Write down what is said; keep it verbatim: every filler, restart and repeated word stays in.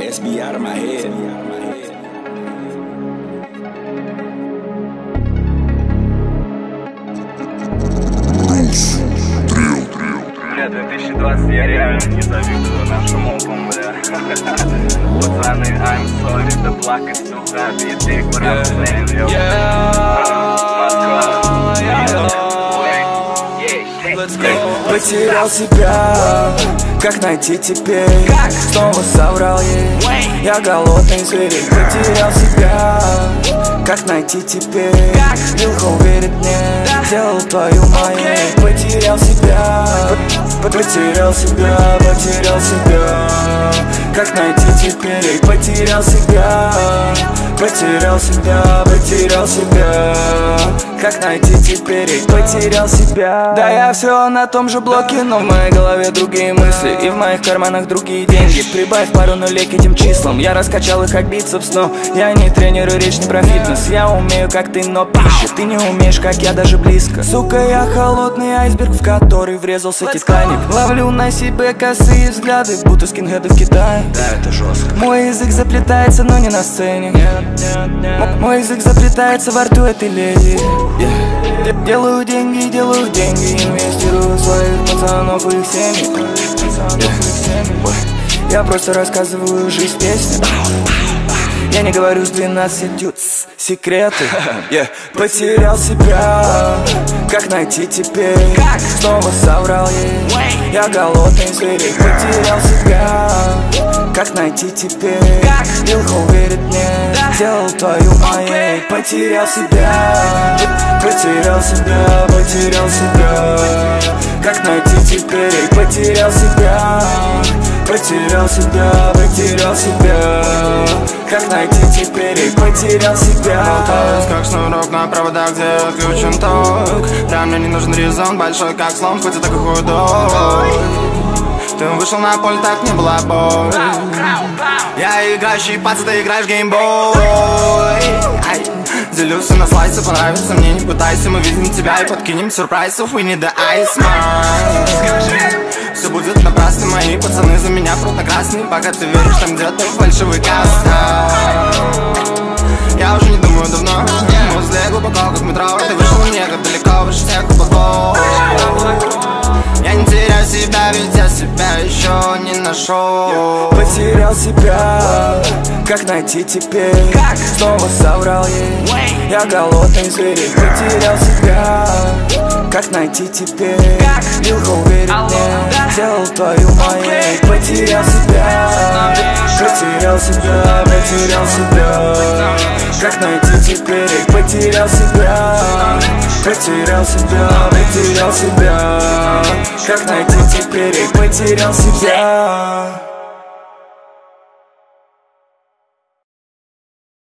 S B out of my head. Бля, две тысячи двадцать, я реально не завидую нашим опам, бля. Пацаны, I'm sorry, да плакать сюда, you take what I'm saying, yo. Потерял себя, как найти теперь? Снова соврал ей, я голодный зверь. Потерял себя, как найти теперь? Вилка уверит мне, сделал твою моей. Потерял себя, потерял себя, потерял себя, как найти теперь? Потерял себя, потерял себя, потерял себя, как найти теперь? Потерял себя. Да я все на том же блоке, но в моей голове другие мысли, и в моих карманах другие деньги. Прибавь пару нулей к этим числам, я раскачал их как бицепс, но я не тренер и речь не про фитнес. Я умею как ты, но пища, ты не умеешь как я, даже близко. Сука, я холодный айсберг, в который врезался Титаник. Ловлю на себе косые взгляды, будто скинхеды в Китае. Да, это жестко. Мой язык заплетается, но не на сцене. М- Мой язык заплетается во рту этой леди. Yeah. Делаю деньги, делаю деньги, инвестирую в своих пацанов и их семьи. Yeah. Я просто рассказываю жизнь песни. Я не говорю с двенадцатью секреты. Yeah. Потерял себя, как найти теперь? Снова соврал ей, я голодный зверь. Потерял себя, как найти теперь? Вилка уверит мне, сделал твою моей. Потерял себя, потерял себя, потерял себя, как найти теперь? Потерял себя, потерял себя, потерял себя, как найти теперь? Потерял себя. Болтаюсь как шнурок на проводах, где отключен ток. Да, мне не нужен резон, большой как слон, хоть и такой худой. Ты вышел на поле, так не было боль. Я играющий пац, ты играешь геймбой. Делюсь на слайсы, понравится мне, не пытайся. Мы видим тебя и подкинем сюрпризов. We need the ice, man. Все будет напрасно, мои пацаны за меня просто красные. Пока ты веришь там где-то в фальшивый каст. Я уже не думаю давно, мы возле глубоко, как метро. Ты вышел мне как далеко, выше всех облаков. Я не теряю себя, ведь я себя еще не нашел. Потерял себя, как найти теперь? Снова соврал ей, я голодный зверь. Потерял себя, как найти теперь? Вилка уверит мне, сделал твою моей. Потерял себя, потерял себя, потерял себя, как найти теперь? Потерял себя, потерял себя, потерял себя, как найти теперь? Потерял себя.